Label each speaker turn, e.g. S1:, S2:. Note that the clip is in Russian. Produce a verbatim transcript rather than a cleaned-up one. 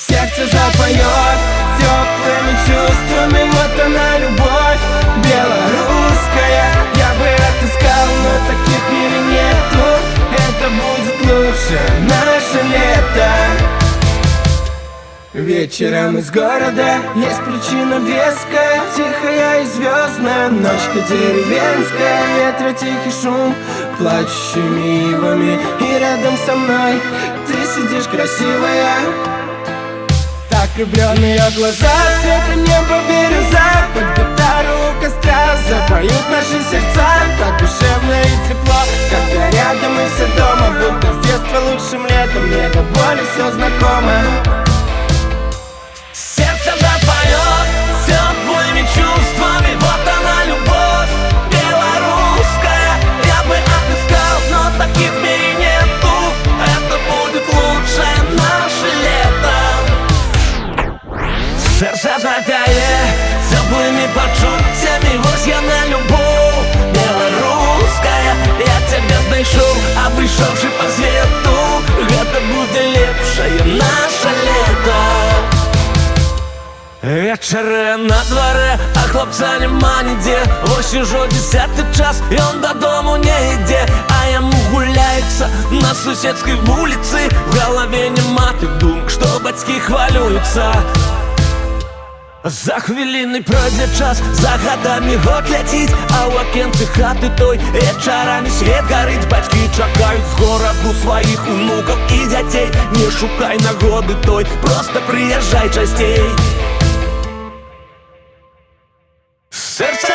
S1: Сердце запоет теплыми чувствами, вот она любовь белорусская. Я бы отыскал, но таких в мире нету. Это будет лучше наше лето. Вечером из города есть причина веская, тихая и звездная, ночка деревенская. Ветра тихий шум, плачущими ивами, и рядом со мной ты сидишь красивая. Так влюбленные глаза, цвета неба бирюза, под гитару у костра запоют наши сердца. Так душевно и тепло, когда рядом и все дома, будто с детства лучшим летом, мне до боли все знакомо.
S2: Сердце запоет теплыми чувствами, вот она любовь белорусская. Я бы отыскал, но таких в мире нету. Это будет лучшее наше лето. Сердце запяет теплыми почуттями, вот я на любовь белорусская. Я тебя дышу, обышавший по свету. Это будет лепшее наше лето. Вечері на дворе, а хлопца нема нигде. Ось ужо десятый час, и он додому не йде. А яму гуляется на суседской вулицы. В голове нема тых думок, что бацькі хвалюются. За хвіліны пройдзе час, за гадамі год ляціць, а ў акенцы хаты той вечарамі свет гарыць. Бацькі чакаюць з гораду сваіх унукаў і дзяцей. Не шукай нагоды той, просто прыязджай часцей. Сердце